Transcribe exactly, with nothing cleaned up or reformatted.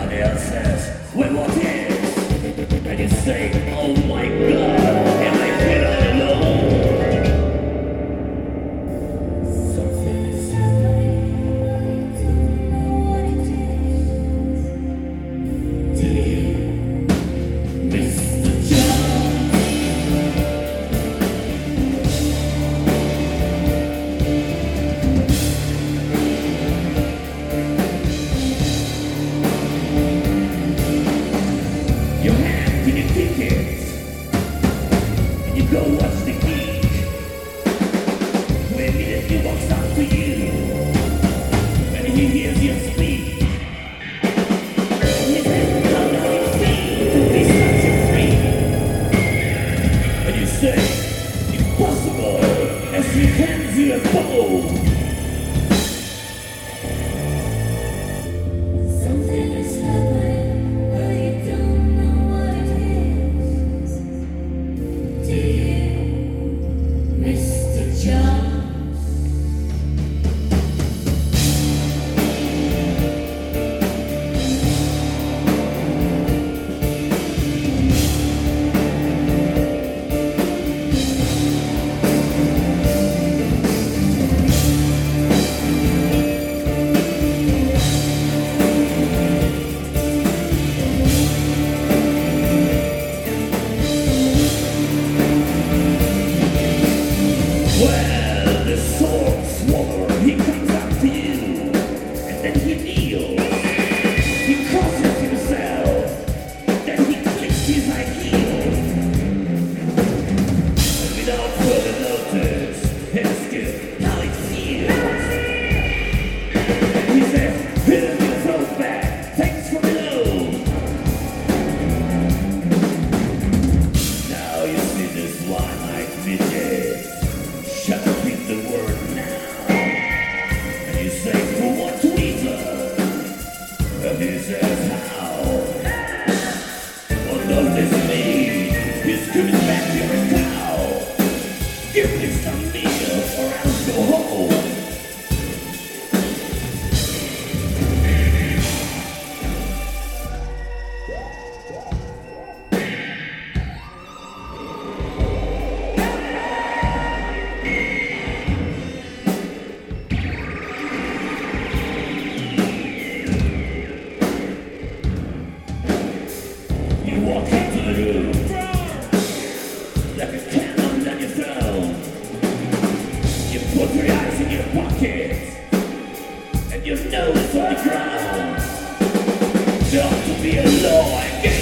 somebody else says, "Wait, what is?" And you say, "Oh my God, am I here all alone?" Something is happening. I don't know what it is. Do you, Mister Jones? You have to the tickets, and you go watch the gig. When he walks up to you, and he hears you speak, and he says, "How does it feel to be such a freak?" And you say, "Impossible," as he hands you a phone. Something is happening, I don't know what it is. Do you, Mister Jones? Well, the sword swallower, he comes up to you, and then he kneels. He crosses himself, then he clicks his high heels. And without further notice, asks you how it feels. And he says, "Here's your throwback, thanks for the loan." Now you see this one-eyed midget. Shut up in the word now. And you say, "For what reason?" And he says, "How?" What does this mean? He's coming back here a cow. Give me some meal or else go home. You walk into the room like a cannon on your throne. You put your eyes in your pockets and your nose on the ground. There ought to be a law against